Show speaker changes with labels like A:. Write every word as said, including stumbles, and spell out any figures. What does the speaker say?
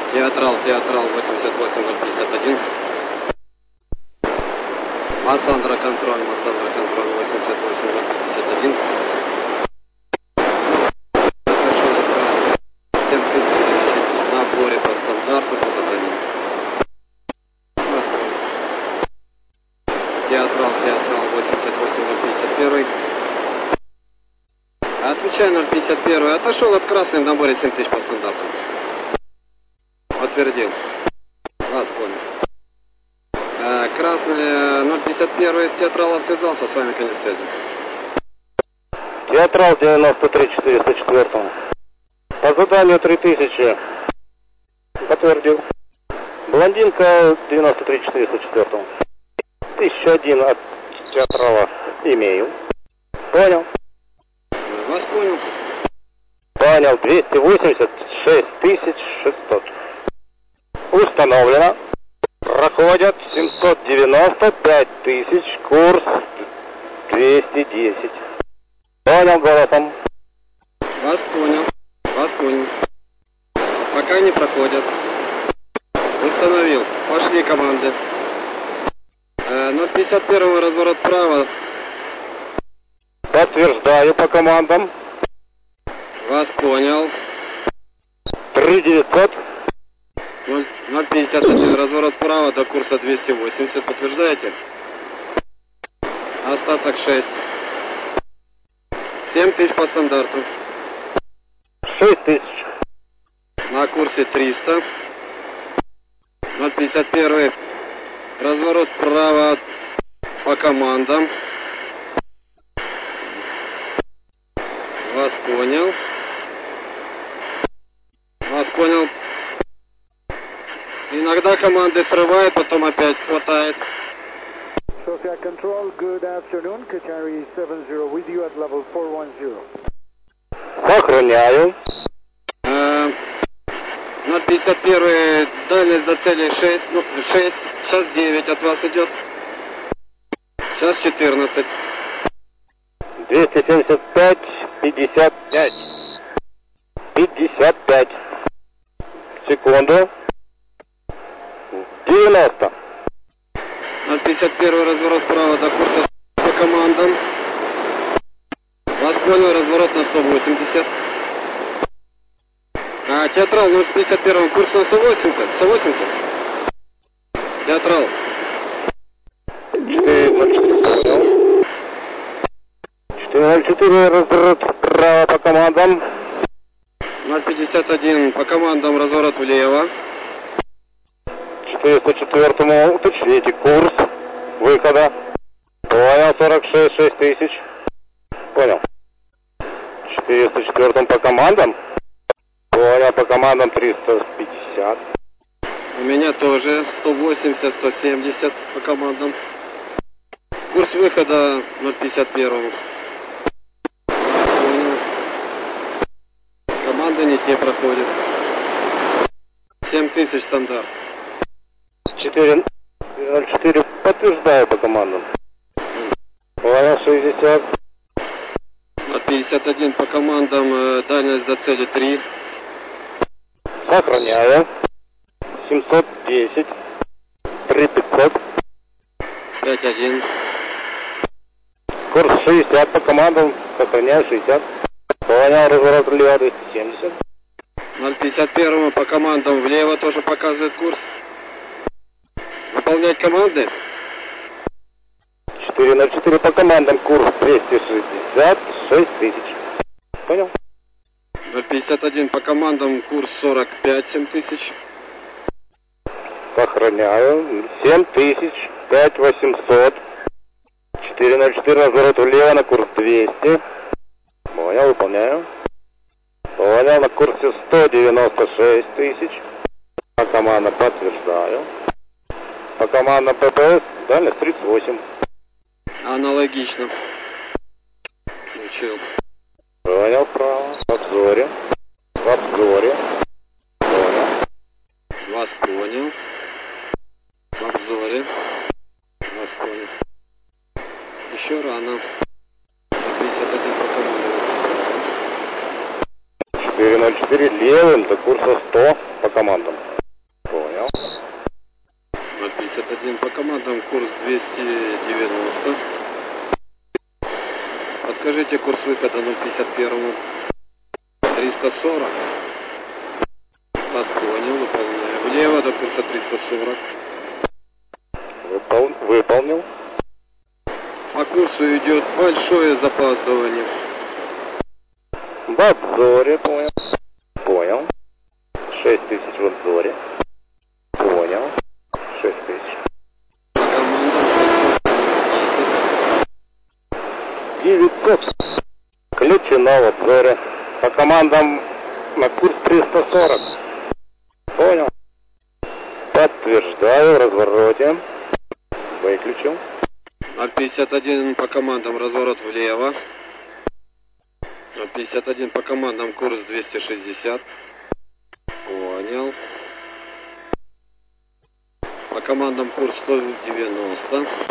A: Театрал, театрал, восемьдесят восемь ноль пятьдесят один. Массандра контроль, Массандра контроль, восемьдесят восемь ноль пятьдесят один. семь тысяч на боре по стандарту по заданию. Театрал, театрал, восемьдесят восемь ноль пятьдесят один. Отвечай ноль пятьдесят один. Отошел от красной в наборе семь тысяч по стандарту. Подтвердил. Вас понял. А, красный ноль пятьдесят один из театрала связался с вами, конец связи.
B: Театрал девяносто три четыреста четыре. По заданию три тысячи. Подтвердил. Блондинка девяносто три четыреста четыре. тысяча один от театрала имею. Понял.
A: Вас понял.
B: Понял. двести восемьдесят шесть тысяч шестьсот. Установлено. Проходят семьсот девяносто пять тысяч, курс двести десять. Понял голосом.
A: Вас понял. Вас понял. Пока не проходят. Установил. Пошли команды. ноль пятьдесят один разворот вправо.
B: Подтверждаю по командам.
A: Вас понял.
B: три девятьсот.
A: ноль пятьдесят один разворот вправо до курса двести восемьдесят. Подтверждаете? Остаток шесть. семь тысяч по стандарту.
B: шесть тысяч.
A: На курсе триста. ноль пятьдесят один. Разворот вправо по командам. Вас понял. Вас понял. Иногда команды срывают, потом опять хватает.
C: Sofia Control, good afternoon. Qatari seven zero with you at level four one zero.
B: Сохраняю.
A: ноль пятьдесят один, дальность до цели шесть, ну, шесть, сейчас девять от вас идет. Сейчас четырнадцать.
B: двести семьдесят пять пятьдесят пять. пятьдесят пять. Секунду. девяносто.
A: ноль пятьдесят один разворот вправо до курса по командам. Вас понял, разворот на сто восемьдесят. А, театрал ноль пятьдесят один, курс на сто восемьдесят. сто восемьдесят. Театрал.
B: четыре ноль четыре. четыре ноль четыре разворот вправо по командам.
A: ноль пятьдесят один по командам разворот влево.
B: четыреста четыре уточните курс выхода. Понял, сорок шесть шесть тысяч. Понял. четыреста четыре по командам. Понял, по командам триста пятьдесят.
A: У меня тоже сто восемьдесят сто семьдесят по командам. Курс выхода ноль пятьдесят один. Команды не те проходят. семь тысяч стандарт.
B: четыре ноль четыре подтверждаю по командам. Понял, шестьдесят.
A: ноль пятьдесят один по командам, э, дальность до цели три.
B: Сохраняю. семьсот десять. три пятьсот.
A: пять один.
B: Курс шестьдесят по командам. Сохраняю шестьдесят. Понял, разворот влево двести семьдесят.
A: ноль пятьдесят один по командам влево тоже показывает курс. Выполнять команды.
B: четыре ноль четыре по командам. Курс двести шестьдесят шесть тысяч. Понял?
A: ноль пятьдесят один по командам, курс сорок пять, семь тысяч.
B: Сохраняю. семь тысяч. пять восемьсот. четыре ноль четыре разворот влево на курс двести. Понял, выполняю. Понял, на курсе сто девяносто шесть тысяч. По командам подтверждаю. По командам ППС дальность тридцать восемь.
A: Аналогично. Учил.
B: Понял, право. В обзоре. В обзоре. Понял.
A: Вас понял. В обзоре. Вас понял. Еще рано. пятьдесят один по команде.
B: четыре ноль четыре левым до курса сто по командам.
A: двести девяносто. Подскажите курс выхода ноль пятьдесят один. триста сорок. Вас понял, выполняю. Влево до курса триста сорок.
B: Выпол... Выполнил.
A: По курсу идет большое запаздывание.
B: В обзоре, понял. Понял. шесть тысяч в обзоре. Понял. шесть тысяч. девятьсот. Включено в обзоре. По командам на курс триста сорок. Понял. Подтверждаю в развороте. Выключил.
A: ноль пятьдесят один по командам разворот влево. ноль пятьдесят один по командам курс двести шестьдесят. Понял. По командам курс сто девяносто.